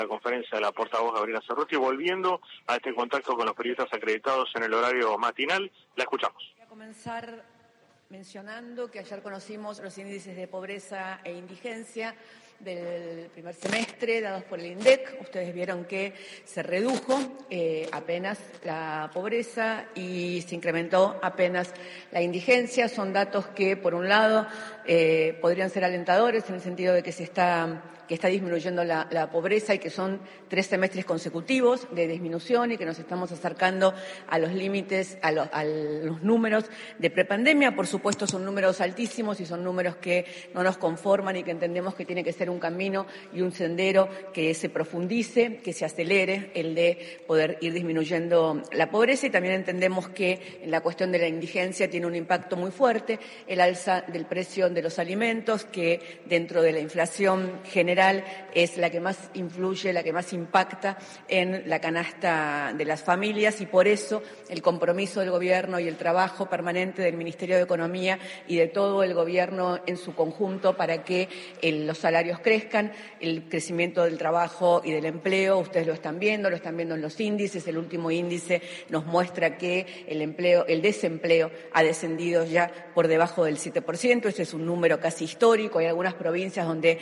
La conferencia de la portavoz Gabriela Cerruti, volviendo a este contacto con los periodistas acreditados en el horario matinal, la escuchamos. Voy a comenzar mencionando que ayer conocimos los índices de pobreza e indigencia del primer semestre dados por el INDEC. Ustedes vieron que se redujo apenas la pobreza y se incrementó apenas la indigencia. Son datos que, por un lado, podrían ser alentadores en el sentido de que está disminuyendo la pobreza y que son 3 semestres consecutivos de disminución y que nos estamos acercando a los límites, a los números de prepandemia. Por supuesto, son números altísimos y son números que no nos conforman y que entendemos que tiene que ser un camino y un sendero que se profundice, que se acelere el de poder ir disminuyendo la pobreza, y también entendemos que en la cuestión de la indigencia tiene un impacto muy fuerte el alza del precio de los alimentos, que dentro de la inflación general es la que más influye, la que más impacta en la canasta de las familias, y por eso el compromiso del Gobierno y el trabajo permanente del Ministerio de Economía y de todo el Gobierno en su conjunto para que los salarios crezcan, el crecimiento del trabajo y del empleo. Ustedes lo están viendo en los índices. El último índice nos muestra que el desempleo ha descendido ya por debajo del 7%. Ese es un número casi histórico. Hay algunas provincias donde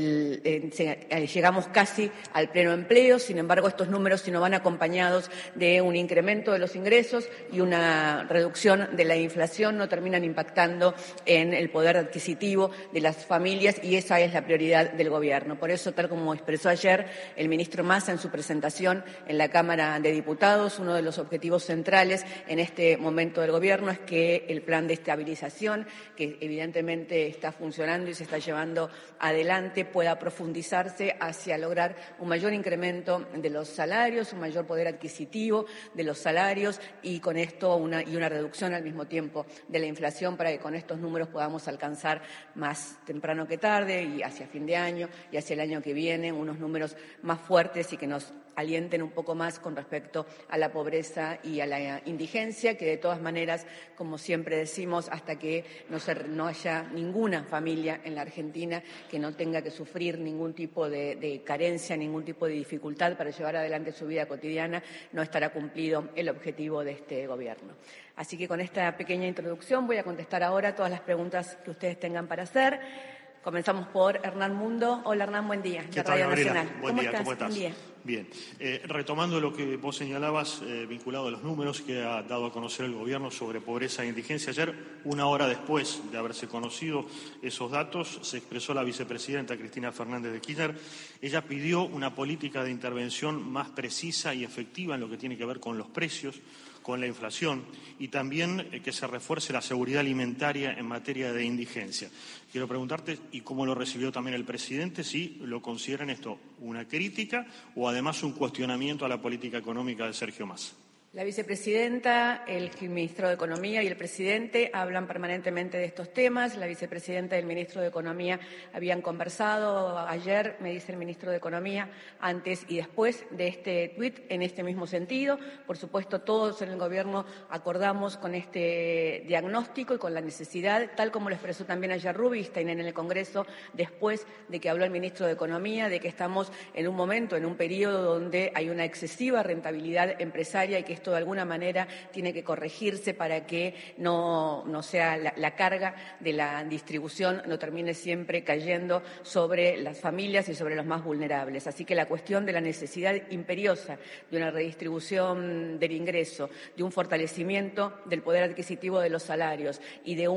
llegamos casi al pleno empleo. Sin embargo, estos números, si no van acompañados de un incremento de los ingresos y una reducción de la inflación, no terminan impactando en el poder adquisitivo de las familias, y esa es la prioridad del Gobierno. Por eso, tal como expresó ayer el ministro Massa en su presentación en la Cámara de Diputados, uno de los objetivos centrales en este momento del Gobierno es que el plan de estabilización, que evidentemente está funcionando y se está llevando adelante, pueda profundizarse hacia lograr un mayor incremento de los salarios, un mayor poder adquisitivo de los salarios, y con esto una reducción al mismo tiempo de la inflación, para que con estos números podamos alcanzar más temprano que tarde y hacia fin de año y hacia el año que viene unos números más fuertes y que nos alienten un poco más con respecto a la pobreza y a la indigencia, que de todas maneras, como siempre decimos, hasta que no haya ninguna familia en la Argentina que no tenga que sufrir ningún tipo de carencia, ningún tipo de dificultad para llevar adelante su vida cotidiana, no estará cumplido el objetivo de este Gobierno. Así que con esta pequeña introducción voy a contestar ahora todas las preguntas que ustedes tengan para hacer. Comenzamos por Hernán Mundo. Hola, Hernán, buen día. ¿Qué tal, Gabriela? Nacional. Buen día, ¿cómo Buen estás? día. Bien. Retomando lo que vos señalabas, vinculado a los números que ha dado a conocer el Gobierno sobre pobreza e indigencia, ayer, una hora después de haberse conocido esos datos, se expresó la vicepresidenta Cristina Fernández de Kirchner. Ella pidió una política de intervención más precisa y efectiva en lo que tiene que ver con los precios, con la inflación, y también que se refuerce la seguridad alimentaria en materia de indigencia. Quiero preguntarte, y cómo lo recibió también el presidente, si lo consideran esto una crítica o además un cuestionamiento a la política económica de Sergio Massa. La vicepresidenta, el ministro de Economía y el presidente hablan permanentemente de estos temas. La vicepresidenta y el ministro de Economía habían conversado ayer, me dice el ministro de Economía, antes y después de este tuit, en este mismo sentido. Por supuesto, todos en el Gobierno acordamos con este diagnóstico y con la necesidad, tal como lo expresó también ayer Rubinstein en el Congreso, después de que habló el ministro de Economía, de que estamos en un momento, en un periodo donde hay una excesiva rentabilidad empresaria y que esto de alguna manera tiene que corregirse para que no sea la carga de la distribución no termine siempre cayendo sobre las familias y sobre los más vulnerables. Así que la cuestión de la necesidad imperiosa de una redistribución del ingreso, de un fortalecimiento del poder adquisitivo de los salarios y de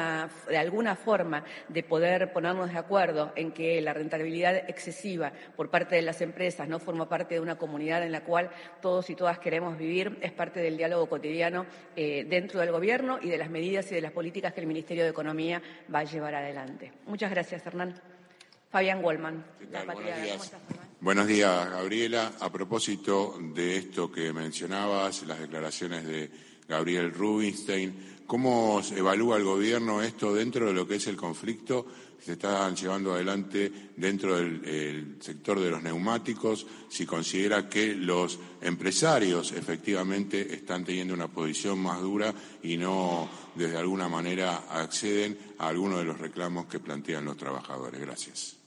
alguna forma de poder ponernos de acuerdo en que la rentabilidad excesiva por parte de las empresas no forma parte de una comunidad en la cual todos y todas queremos vivir, es parte del diálogo cotidiano dentro del Gobierno y de las medidas y de las políticas que el Ministerio de Economía va a llevar adelante. Muchas gracias, Hernán. Fabián Goldman. Buenos días. Buenos días, Gabriela. A propósito de esto que mencionabas, las declaraciones de Gabriel Rubinstein, ¿cómo evalúa el Gobierno esto dentro de lo que es el conflicto que se están llevando adelante dentro del sector de los neumáticos? Si considera que los empresarios efectivamente están teniendo una posición más dura y no, desde alguna manera, acceden a algunos de los reclamos que plantean los trabajadores. Gracias.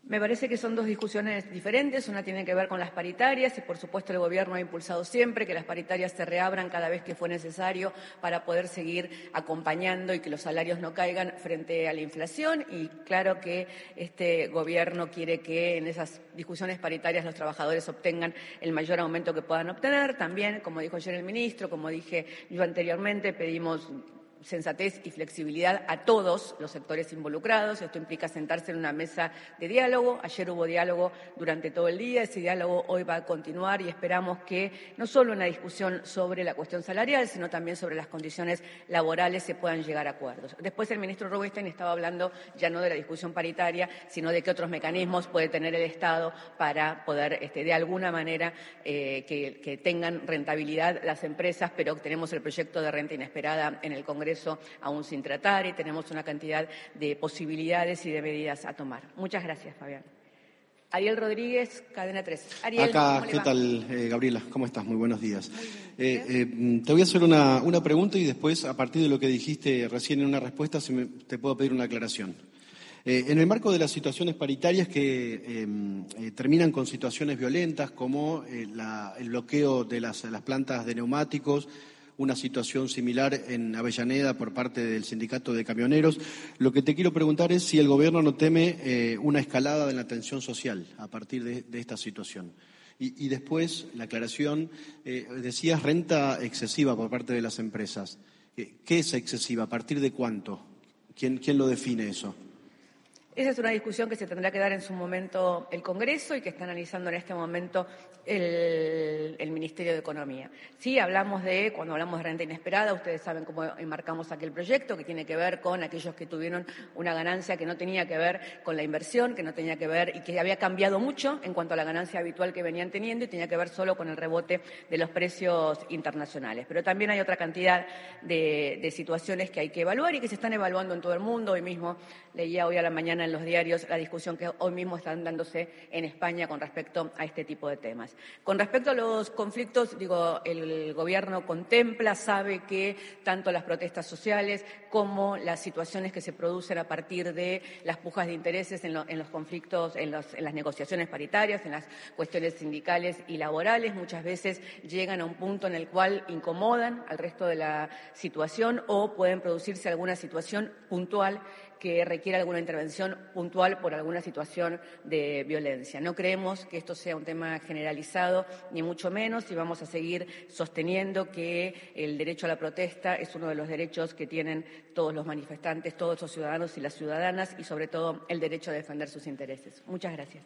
Me parece que son dos discusiones diferentes. Una tiene que ver con las paritarias y, por supuesto, el Gobierno ha impulsado siempre que las paritarias se reabran cada vez que fue necesario para poder seguir acompañando y que los salarios no caigan frente a la inflación. Y claro que este Gobierno quiere que en esas discusiones paritarias los trabajadores obtengan el mayor aumento que puedan obtener. También, como dijo ayer el ministro, como dije yo anteriormente, pedimos sensatez y flexibilidad a todos los sectores involucrados. Esto implica sentarse en una mesa de diálogo. Ayer hubo diálogo durante todo el día. Ese diálogo hoy va a continuar y esperamos que no solo en la discusión sobre la cuestión salarial, sino también sobre las condiciones laborales se puedan llegar a acuerdos. Después el ministro Rubinstein estaba hablando ya no de la discusión paritaria, sino de qué otros mecanismos puede tener el Estado para poder, de alguna manera, que tengan rentabilidad las empresas, pero tenemos el proyecto de renta inesperada en el Congreso aún sin tratar y tenemos una cantidad de posibilidades y de medidas a tomar. Muchas gracias, Fabián. Ariel Rodríguez, Cadena 3. Ariel, acá, ¿qué tal, Gabriela? ¿Cómo estás? Muy buenos días. Te voy a hacer una pregunta y después, a partir de lo que dijiste recién en una respuesta, te puedo pedir una aclaración. En el marco de las situaciones paritarias que terminan con situaciones violentas como el bloqueo de las plantas de neumáticos, una situación similar en Avellaneda por parte del sindicato de camioneros. Lo que te quiero preguntar es si el Gobierno no teme una escalada de la tensión social a partir de esta situación. Y después, la aclaración, decías renta excesiva por parte de las empresas. ¿Qué es excesiva? ¿A partir de cuánto? ¿Quién lo define eso? Esa es una discusión que se tendrá que dar en su momento el Congreso y que está analizando en este momento el Ministerio de Economía. Sí, cuando hablamos de renta inesperada, ustedes saben cómo enmarcamos aquel proyecto, que tiene que ver con aquellos que tuvieron una ganancia que no tenía que ver con la inversión, que no tenía que ver y que había cambiado mucho en cuanto a la ganancia habitual que venían teniendo y tenía que ver solo con el rebote de los precios internacionales. Pero también hay otra cantidad de situaciones que hay que evaluar y que se están evaluando en todo el mundo. Hoy mismo leía hoy a la mañana en los diarios la discusión que hoy mismo están dándose en España con respecto a este tipo de temas. Con respecto a los conflictos, el Gobierno contempla, sabe que tanto las protestas sociales como las situaciones que se producen a partir de las pujas de intereses en los conflictos, en las negociaciones paritarias, en las cuestiones sindicales y laborales, muchas veces llegan a un punto en el cual incomodan al resto de la situación o pueden producirse alguna situación puntual que requiere alguna intervención puntual por alguna situación de violencia. No creemos que esto sea un tema generalizado, ni mucho menos, y vamos a seguir sosteniendo que el derecho a la protesta es uno de los derechos que tienen todos los manifestantes, todos los ciudadanos y las ciudadanas, y sobre todo el derecho a defender sus intereses. Muchas gracias.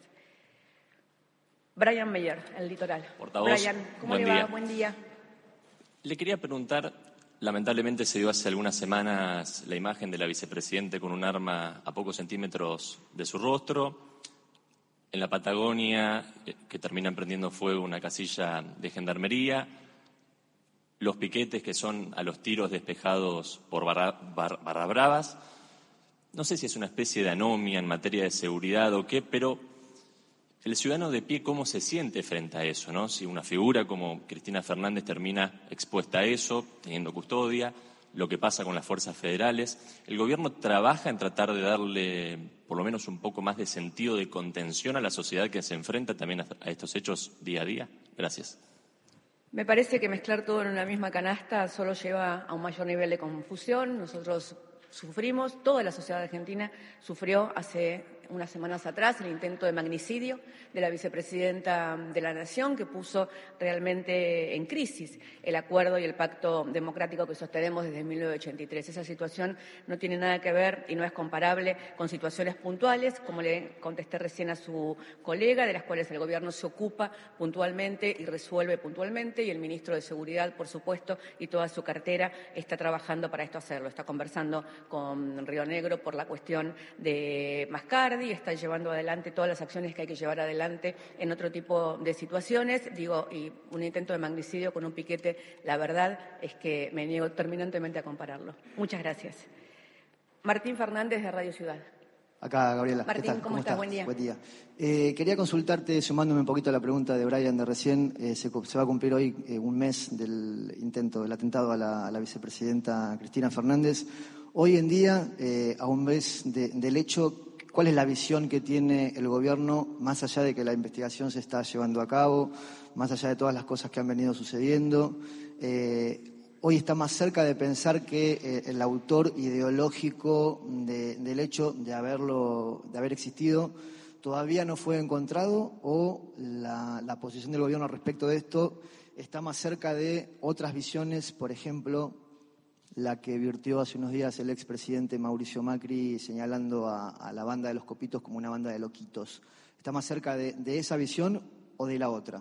Brian Meyer, El Litoral. Portavoz, Brian, ¿cómo le va? Buen día. Le quería preguntar, lamentablemente se dio hace algunas semanas la imagen de la vicepresidente con un arma a pocos centímetros de su rostro. En la Patagonia, que terminan prendiendo fuego una casilla de gendarmería. Los piquetes que son a los tiros despejados por barra bravas. No sé si es una especie de anomia en materia de seguridad o qué, pero el ciudadano de pie, ¿cómo se siente frente a eso, ¿no? Si una figura como Cristina Fernández termina expuesta a eso, teniendo custodia, lo que pasa con las fuerzas federales, ¿el Gobierno trabaja en tratar de darle por lo menos un poco más de sentido de contención a la sociedad que se enfrenta también a estos hechos día a día? Gracias. Me parece que mezclar todo en una misma canasta solo lleva a un mayor nivel de confusión. Nosotros sufrimos, toda la sociedad argentina sufrió hace unas semanas atrás el intento de magnicidio de la vicepresidenta de la Nación, que puso realmente en crisis el acuerdo y el pacto democrático que sostenemos desde 1983. Esa situación no tiene nada que ver y no es comparable con situaciones puntuales, como le contesté recién a su colega, de las cuales el Gobierno se ocupa puntualmente y resuelve puntualmente, y el ministro de Seguridad, por supuesto, y toda su cartera está trabajando para esto hacerlo. Está conversando con Río Negro por la cuestión de Mascardi, está llevando adelante todas las acciones que hay que llevar adelante en otro tipo de situaciones. Y un intento de magnicidio con un piquete, la verdad es que me niego terminantemente a compararlo. Muchas gracias. Martín Fernández, de Radio Ciudad. Acá, Gabriela. Martín, ¿qué tal? ¿cómo estás? Buen día. Buen día. Quería consultarte, sumándome un poquito a la pregunta de Brian de recién, se va a cumplir hoy un mes del atentado a la vicepresidenta Cristina Fernández. Hoy en día, a un mes del hecho, ¿Cuál es la visión que tiene el gobierno, más allá de que la investigación se está llevando a cabo, más allá de todas las cosas que han venido sucediendo? Hoy está más cerca de pensar que el autor ideológico del hecho de haber existido todavía no fue encontrado, o la posición del gobierno respecto de esto está más cerca de otras visiones, por ejemplo, la que virtió hace unos días el expresidente Mauricio Macri señalando a la banda de los Copitos como una banda de loquitos. ¿Está más cerca de esa visión o de la otra?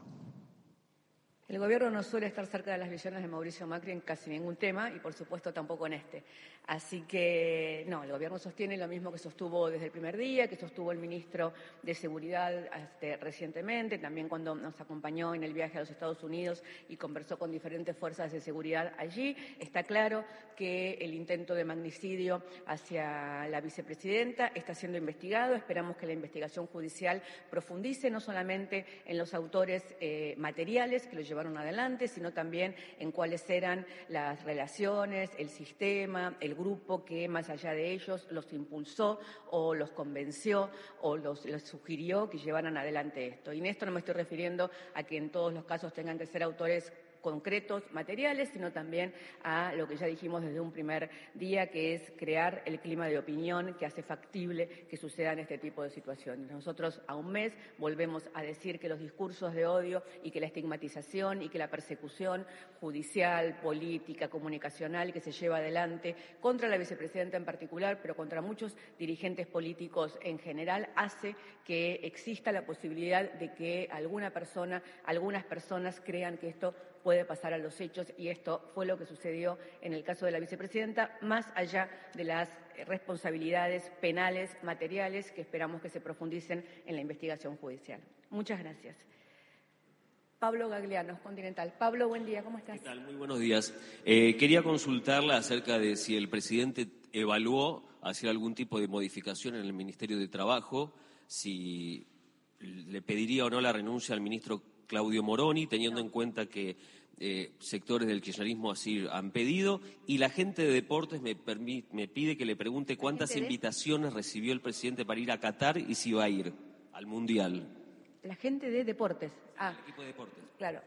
El gobierno no suele estar cerca de las visiones de Mauricio Macri en casi ningún tema y, por supuesto, tampoco en este. Así que, no, el gobierno sostiene lo mismo que sostuvo desde el primer día, que sostuvo el ministro de Seguridad recientemente, también cuando nos acompañó en el viaje a los Estados Unidos y conversó con diferentes fuerzas de seguridad allí. Está claro que el intento de magnicidio hacia la vicepresidenta está siendo investigado. Esperamos que la investigación judicial profundice no solamente en los autores materiales que lo llevaron adelante, sino también en cuáles eran las relaciones, el sistema, el grupo que más allá de ellos los impulsó o los convenció o los sugirió que llevaran adelante esto. Y en esto no me estoy refiriendo a que en todos los casos tengan que ser autores concretos, materiales, sino también a lo que ya dijimos desde un primer día, que es crear el clima de opinión que hace factible que sucedan este tipo de situaciones. Nosotros a un mes volvemos a decir que los discursos de odio y que la estigmatización y que la persecución judicial, política, comunicacional que se lleva adelante contra la vicepresidenta en particular, pero contra muchos dirigentes políticos en general, hace que exista la posibilidad de que algunas personas crean que esto puede pasar a los hechos, y esto fue lo que sucedió en el caso de la vicepresidenta, más allá de las responsabilidades penales, materiales, que esperamos que se profundicen en la investigación judicial. Muchas gracias. Pablo Gagliano, Continental. Pablo, buen día, ¿cómo estás? ¿Qué tal? Muy buenos días. Quería consultarla acerca de si el presidente evaluó hacer algún tipo de modificación en el Ministerio de Trabajo, si le pediría o no la renuncia al ministro Claudio Moroni, teniendo en cuenta que sectores del kirchnerismo así han pedido, y la gente de deportes me pide que le pregunte cuántas invitaciones recibió el presidente para ir a Qatar y si va a ir al Mundial. La gente de deportes. El equipo de deportes. Claro.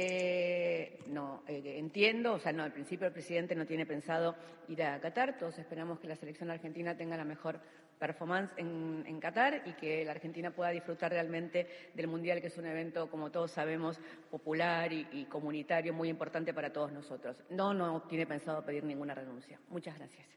Entiendo, al principio el presidente no tiene pensado ir a Qatar. Todos esperamos que la selección argentina tenga la mejor performance en Qatar y que la Argentina pueda disfrutar realmente del Mundial, que es un evento, como todos sabemos, popular y comunitario, muy importante para todos nosotros. No tiene pensado pedir ninguna renuncia. Muchas gracias.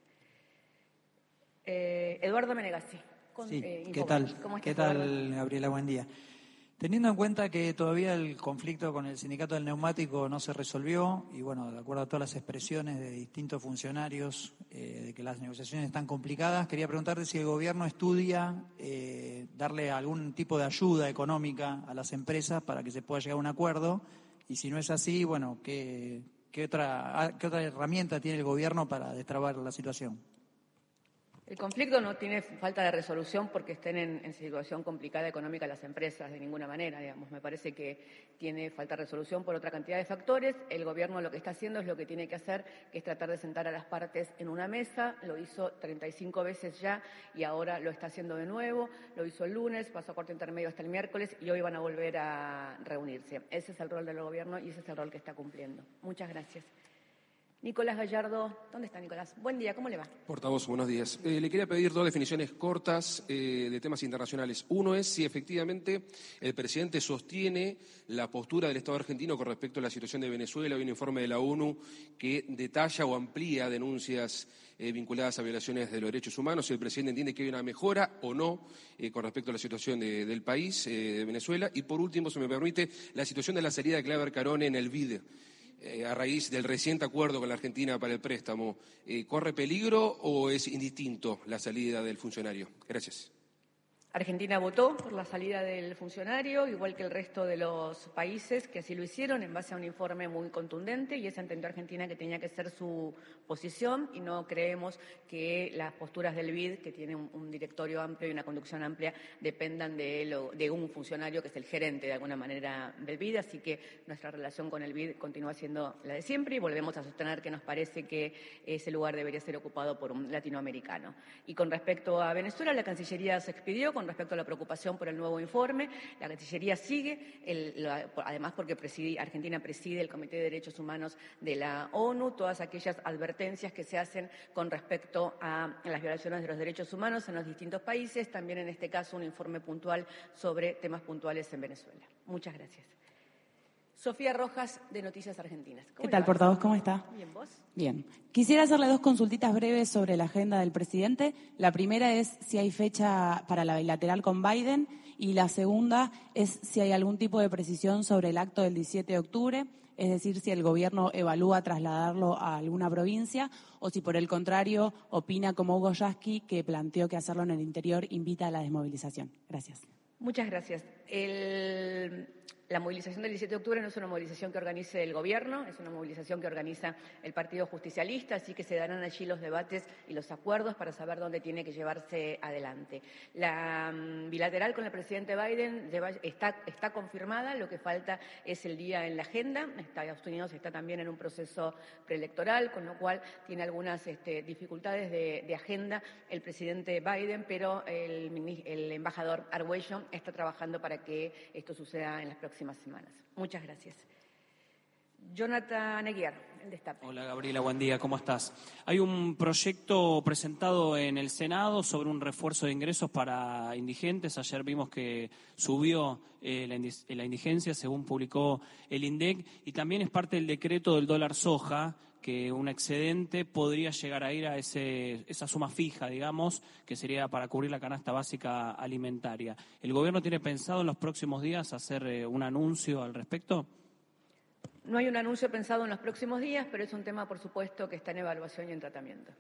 Eduardo Menegassi. Sí, ¿qué tal? ¿Qué tal, Gabriela? Buen día. Teniendo en cuenta que todavía el conflicto con el sindicato del neumático no se resolvió y, bueno, de acuerdo a todas las expresiones de distintos funcionarios de que las negociaciones están complicadas, quería preguntarte si el gobierno estudia darle algún tipo de ayuda económica a las empresas para que se pueda llegar a un acuerdo, y si no es así, bueno, ¿qué otra herramienta tiene el gobierno para destrabar la situación? El conflicto no tiene falta de resolución porque estén en situación complicada económica las empresas, de ninguna manera, digamos. Me parece que tiene falta de resolución por otra cantidad de factores. El gobierno lo que está haciendo es lo que tiene que hacer, que es tratar de sentar a las partes en una mesa. Lo hizo 35 veces ya y ahora lo está haciendo de nuevo. Lo hizo el lunes, pasó a corte intermedio hasta el miércoles y hoy van a volver a reunirse. Ese es el rol del gobierno y ese es el rol que está cumpliendo. Muchas gracias. Nicolás Gallardo, ¿dónde está Nicolás? Buen día, ¿cómo le va? Portavoz, buenos días. Le quería pedir dos definiciones cortas de temas internacionales. Uno es si efectivamente el presidente sostiene la postura del Estado argentino con respecto a la situación de Venezuela. Hay un informe de la ONU que detalla o amplía denuncias vinculadas a violaciones de los derechos humanos. Si el presidente entiende que hay una mejora o no con respecto a la situación del país, de Venezuela. Y por último, si me permite, la situación de la salida de Claver Carone en el BID. A raíz del reciente acuerdo con la Argentina para el préstamo, ¿corre peligro o es indistinto la salida del funcionario? Gracias. Argentina votó por la salida del funcionario, igual que el resto de los países que así lo hicieron, en base a un informe muy contundente, y esa entendió Argentina que tenía que ser su posición, y no creemos que las posturas del BID, que tiene un directorio amplio y una conducción amplia, dependan de un funcionario que es el gerente de alguna manera del BID, así que nuestra relación con el BID continúa siendo la de siempre y volvemos a sostener que nos parece que ese lugar debería ser ocupado por un latinoamericano. Y con respecto a Venezuela, la Cancillería se expidió con respecto a la preocupación por el nuevo informe. La Cancillería sigue, además porque Argentina preside el Comité de Derechos Humanos de la ONU, todas aquellas advertencias que se hacen con respecto a las violaciones de los derechos humanos en los distintos países, también en este caso un informe puntual sobre temas puntuales en Venezuela. Muchas gracias. Sofía Rojas, de Noticias Argentinas. ¿Qué tal, portavoz? ¿Cómo está? Bien, ¿vos? Bien. Quisiera hacerle 2 consultitas breves sobre la agenda del presidente. La primera es si hay fecha para la bilateral con Biden y la segunda es si hay algún tipo de precisión sobre el acto del 17 de octubre, es decir, si el gobierno evalúa trasladarlo a alguna provincia o si por el contrario opina como Hugo Yasky, que planteó que hacerlo en el interior invita a la desmovilización. Gracias. Muchas gracias. La movilización del 17 de octubre no es una movilización que organice el gobierno, es una movilización que organiza el Partido Justicialista, así que se darán allí los debates y los acuerdos para saber dónde tiene que llevarse adelante. La bilateral con el presidente Biden está confirmada, lo que falta es el día en la agenda. Estados Unidos está también en un proceso preelectoral, con lo cual tiene algunas dificultades de agenda el presidente Biden, pero el embajador Argüello está trabajando para que esto suceda en las próximas semanas. Muchas gracias. Jonathan Eguiar, el Destape. Hola Gabriela, buen día, ¿cómo estás? Hay un proyecto presentado en el Senado sobre un refuerzo de ingresos para indigentes. Ayer vimos que subió la indigencia, según publicó el INDEC, y también es parte del decreto del dólar soja, que un excedente podría llegar a ir a esa suma fija, digamos, que sería para cubrir la canasta básica alimentaria. ¿El gobierno tiene pensado en los próximos días hacer un anuncio al respecto? No hay un anuncio pensado en los próximos días, pero es un tema, por supuesto, que está en evaluación y en tratamiento.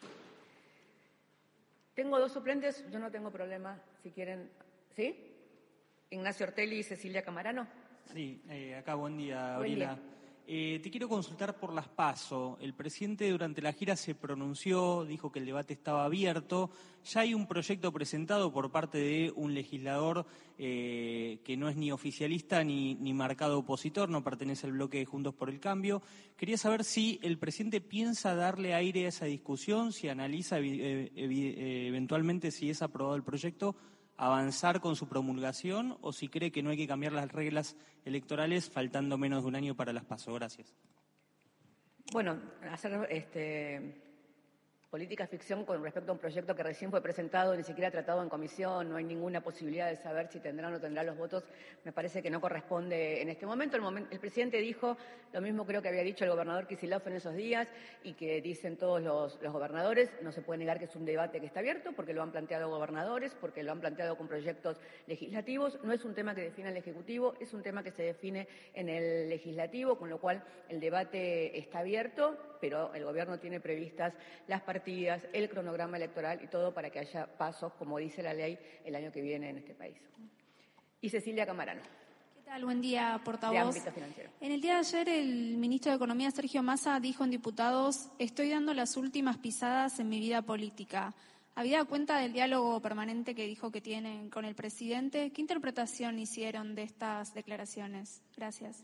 Tengo 2 suplentes, yo no tengo problema, si quieren. ¿Sí? Ignacio Ortelli y Cecilia Camarano. Sí, acá buen día, Gabriela. Buen día. Te quiero consultar por las PASO. El presidente durante la gira se pronunció, dijo que el debate estaba abierto. Ya hay un proyecto presentado por parte de un legislador que no es ni oficialista ni marcado opositor, no pertenece al bloque de Juntos por el Cambio. Quería saber si el presidente piensa darle aire a esa discusión, si analiza eventualmente si es aprobado el proyecto, avanzar con su promulgación o si cree que no hay que cambiar las reglas electorales faltando menos de un año para las PASO. Gracias. Bueno, hacer política ficción con respecto a un proyecto que recién fue presentado, ni siquiera tratado en comisión, no hay ninguna posibilidad de saber si tendrá o no tendrá los votos, me parece que no corresponde en este momento. El presidente dijo lo mismo creo que había dicho el gobernador Kicillof en esos días y que dicen todos los gobernadores. No se puede negar que es un debate que está abierto porque lo han planteado gobernadores, porque lo han planteado con proyectos legislativos. No es un tema que define el Ejecutivo, es un tema que se define en el Legislativo, con lo cual el debate está abierto, pero el gobierno tiene previstas las partidas, el cronograma electoral y todo para que haya pasos, como dice la ley, el año que viene en este país. Y Cecilia Camarano. ¿Qué tal? Buen día, portavoz. De ámbito financiero. En el día de ayer, el ministro de Economía, Sergio Massa, dijo en Diputados: estoy dando las últimas pisadas en mi vida política. Habida cuenta del diálogo permanente que dijo que tienen con el presidente, ¿qué interpretación hicieron de estas declaraciones? Gracias.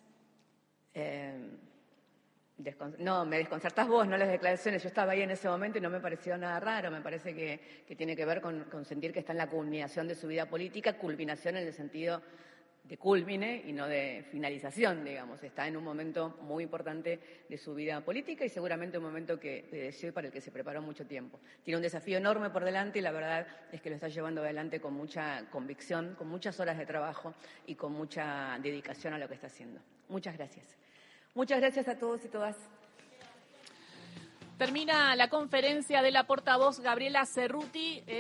No, me desconcertás vos, no las declaraciones. Yo estaba ahí en ese momento y no me pareció nada raro. Me parece que tiene que ver con sentir que está en la culminación de su vida política, culminación en el sentido de culmine y no de finalización, digamos. Está en un momento muy importante de su vida política y seguramente un momento para el que se preparó mucho tiempo. Tiene un desafío enorme por delante y la verdad es que lo está llevando adelante con mucha convicción, con muchas horas de trabajo y con mucha dedicación a lo que está haciendo. Muchas gracias. Muchas gracias a todos y todas. Termina la conferencia de la portavoz Gabriela Cerruti.